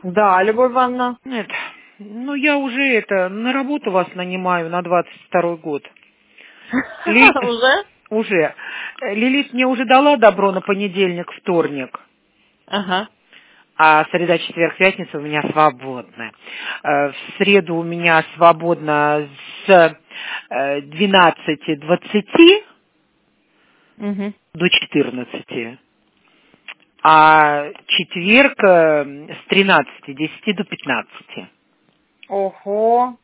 Да, Любовь Ивановна. Нет, ну я уже на работу вас нанимаю на 22-й год. Уже? Уже. Лилит мне уже дала добро на понедельник, вторник. Ага. А среда, четверг, пятница у меня свободны. В среду у меня свободно с 12:20 Угу. до 14. А четверг с 13:10 до 15. Ого.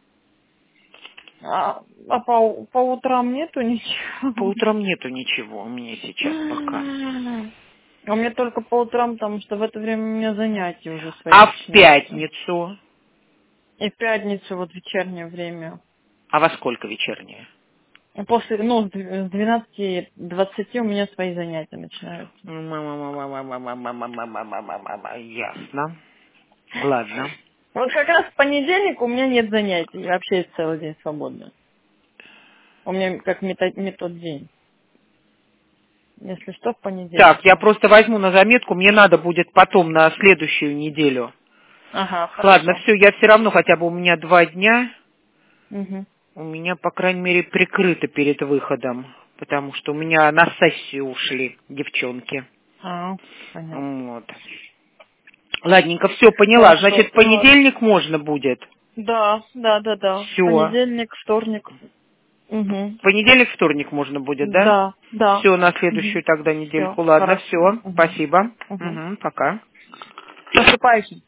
А по утрам нету ничего? По утрам нету ничего у меня сейчас пока. А у меня только по утрам, потому что в это время у меня занятия уже свои А в начинаются. пятницу? И в пятницу вот вечернее время. А во сколько вечернее? После, с 12:20 у меня свои занятия начинаются. Ясно. Ладно. Вот как раз в понедельник у меня нет занятий. И вообще целый день свободный. У меня как метод день. Если что, в Так, понедельник. я просто возьму на заметку, мне надо будет потом на следующую неделю. Ага, Ладно, хорошо. все, я все равно хотя бы у меня 2 дня, Угу. у меня, по крайней мере, прикрыто перед выходом, потому что у меня на сессию ушли девчонки. Понятно. Вот. Ладненько, все, поняла. Хорошо. Значит, в Ну, понедельник можно будет. да. Все. Понедельник, вторник. Угу. Понедельник, вторник можно будет, да? Да. Все, на Угу. следующую тогда Все, недельку. Ладно, хорошо. все. Угу. Спасибо. Угу. Угу, пока. Наступающим.